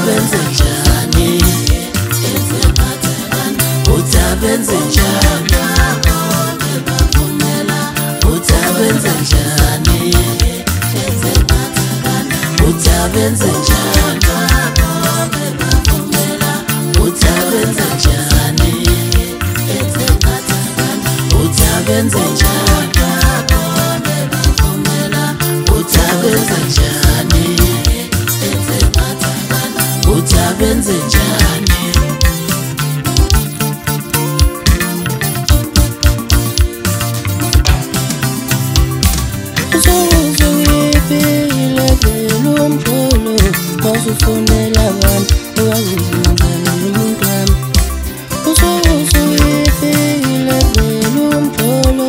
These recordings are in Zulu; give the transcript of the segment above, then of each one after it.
benze njani benze njani benze njani benze njani benze njani benze njani benze njani Usufonela abantu ungangizunguzana nomuntu wami usuyifikile vele umtholo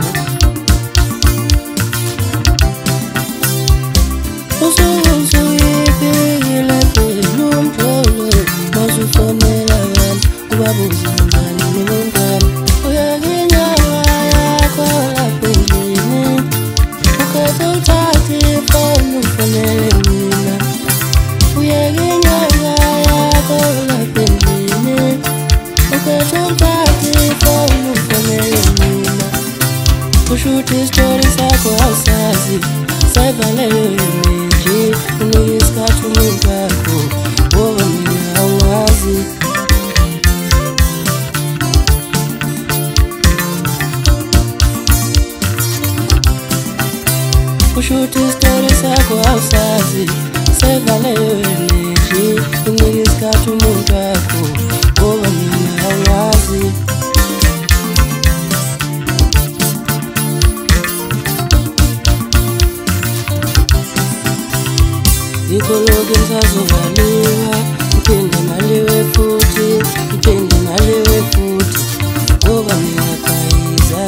usuyifikile vele umtholo usufonela abantu ubabuzunguzana nomuntu wami uyakinyawa yakho lapho endlini ukhethe uthathe ifoni ufonele mina Shoot stories sakho awusazi sayivaleyo imiji unoyisikhathi umuntu wakho ngoba mina awungazi Shoot stories sakho awusazi sayivaleyo imiji unoyisikhathi umuntu wakho ngoba mina awungazi Ikoloke ngisazovaliwa ngiphinde ngaliwe futhi ngoba ngiyaqhayiza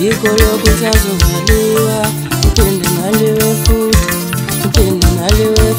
Ikoloke ngisazovaliwa ngiphinde ngaliwe futhi